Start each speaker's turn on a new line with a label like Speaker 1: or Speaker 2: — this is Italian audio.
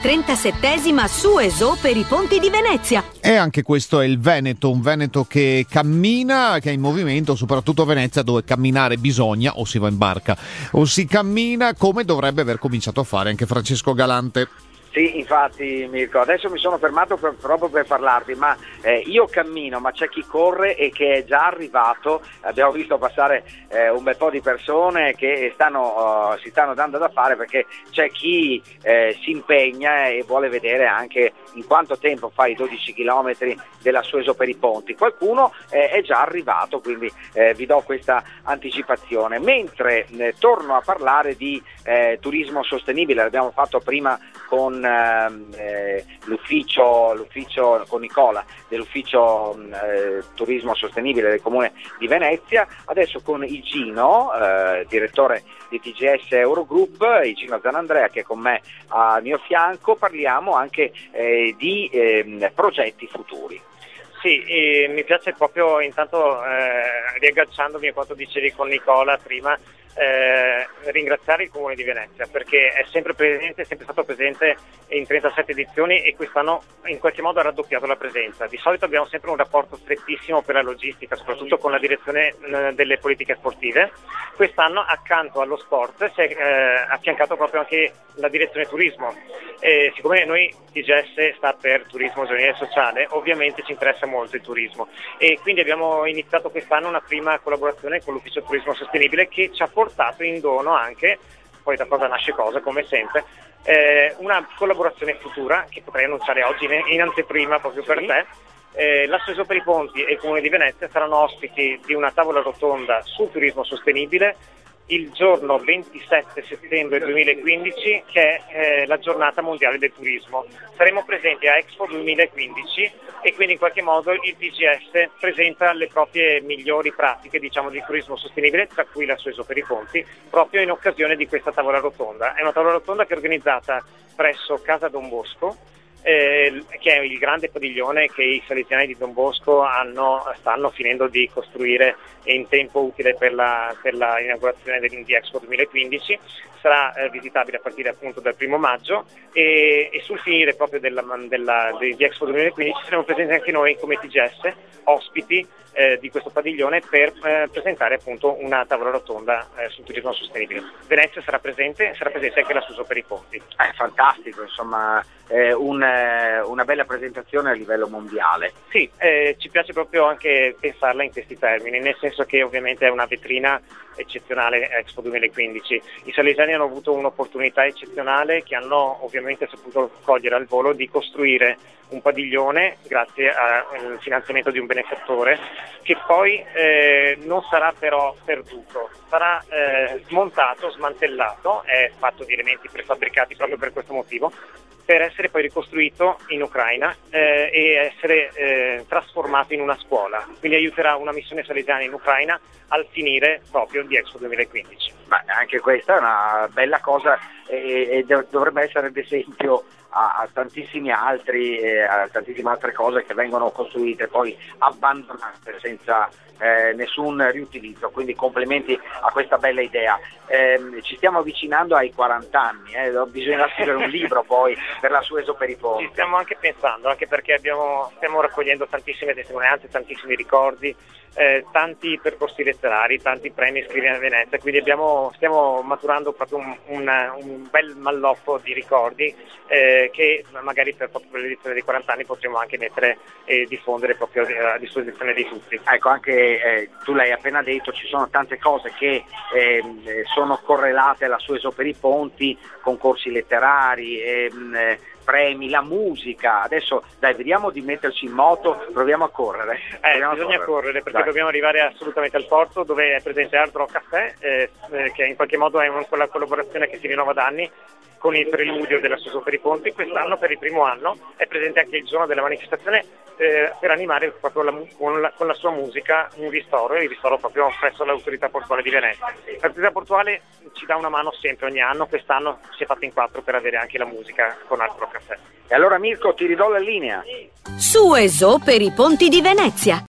Speaker 1: 37ª Sueso per i ponti di Venezia.
Speaker 2: E anche questo è il Veneto, un Veneto che cammina, che è in movimento, soprattutto a Venezia, dove camminare bisogna, o si va in barca o si cammina, come dovrebbe aver cominciato a fare anche Francesco Galante.
Speaker 3: Sì, infatti Mirko, adesso mi sono fermato proprio per parlarti, ma io cammino, ma c'è chi corre e che è già arrivato. Abbiamo visto passare un bel po' di persone che si stanno dando da fare, perché c'è chi si impegna e vuole vedere anche in quanto tempo fa i 12 chilometri della Sueso per i ponti. Qualcuno è già arrivato, quindi vi do questa anticipazione. Mentre torno a parlare di turismo sostenibile, l'abbiamo fatto prima con l'ufficio con Nicola dell'ufficio turismo sostenibile del Comune di Venezia, adesso con Igino, direttore di TGS Eurogroup, Igino Zanandrea, che è con me al mio fianco. Parliamo anche di progetti futuri.
Speaker 4: Sì, mi piace proprio intanto, riagganciandomi a quanto dicevi con Nicola prima, ringraziare il Comune di Venezia, perché è sempre stato presente in 37 edizioni e quest'anno in qualche modo ha raddoppiato la presenza. Di solito abbiamo sempre un rapporto strettissimo per la logistica, soprattutto con la direzione delle politiche sportive. Quest'anno accanto allo sport si è affiancato proprio anche la direzione turismo. Siccome noi TGS sta per turismo giovanile e sociale, ovviamente ci interessa molto il turismo, e quindi abbiamo iniziato quest'anno una prima collaborazione con l'ufficio turismo sostenibile, che ci ha portato in dono anche, poi da cosa nasce cosa come sempre, una collaborazione futura che potrei annunciare oggi in anteprima proprio per te. La Sueso per i ponti e il Comune di Venezia saranno ospiti di una tavola rotonda sul turismo sostenibile il giorno 27 settembre 2015, che è la giornata mondiale del turismo. Saremo presenti a Expo 2015 e quindi in qualche modo il TGS presenta le proprie migliori pratiche, diciamo, di turismo sostenibile, tra cui la Sueso per i ponti, proprio in occasione di questa tavola rotonda. È una tavola rotonda che è organizzata presso Casa Don Bosco, che è il grande padiglione che i salesiani di Don Bosco stanno finendo di costruire in tempo utile per la inaugurazione dell'Indie Expo 2015. Sarà visitabile a partire appunto dal 1° maggio e sul finire proprio dell'Indie Expo 2015 saremo presenti anche noi come TGS, ospiti di questo padiglione, per presentare appunto una tavola rotonda sul turismo sostenibile. Venezia sarà presente anche la Sueso per i ponti.
Speaker 3: È fantastico, insomma, una bella presentazione a livello mondiale.
Speaker 4: Sì, ci piace proprio anche pensarla in questi termini, nel senso che ovviamente è una vetrina eccezionale Expo 2015. I salesiani hanno avuto un'opportunità eccezionale, che hanno ovviamente saputo cogliere al volo, di costruire un padiglione grazie al finanziamento di un benefattore, che poi non sarà però perduto, sarà smontato, smantellato, è fatto di elementi prefabbricati proprio per questo motivo, per essere poi ricostruito in Ucraina e essere trasformato in una scuola. Quindi aiuterà una missione salesiana in Ucraina al finire proprio di Expo 2015.
Speaker 3: Ma anche questa è una bella cosa e dovrebbe essere d'esempio a tantissime altre cose che vengono costruite poi abbandonate senza nessun riutilizzo, quindi complimenti a questa bella idea. Ci stiamo avvicinando ai 40 anni, bisognerà scrivere un libro poi per la Sueso per i ponti.
Speaker 4: Ci stiamo anche pensando, anche perché stiamo raccogliendo tantissime testimonianze, tantissimi ricordi, tanti percorsi letterari, tanti premi Scrivi a Venezia, quindi stiamo maturando proprio un bel malloppo di ricordi che magari proprio per l'edizione dei 40 anni potremo anche mettere e diffondere proprio a disposizione di tutti.
Speaker 3: Ecco, anche tu l'hai appena detto, ci sono tante cose che sono correlate alla Sueso per i ponti, concorsi letterari, premi, la musica. Adesso dai, vediamo di metterci in moto, proviamo a correre.
Speaker 4: Bisogna correre perché dobbiamo arrivare assolutamente al porto, dove è presente Hard Rock Café, che in qualche modo è quella collaborazione che si rinnova da anni con il preludio della Sueso per i ponti. Quest'anno, per il primo anno, è presente anche il giorno della manifestazione per animare proprio con la sua musica il ristoro proprio presso l'autorità portuale di Venezia. L'autorità portuale ci dà una mano sempre, ogni anno. Quest'anno si è fatta in 4 per avere anche la musica con Hard Rock Café.
Speaker 3: E allora Mirko, ti ridò la linea.
Speaker 1: Sueso per i ponti di Venezia.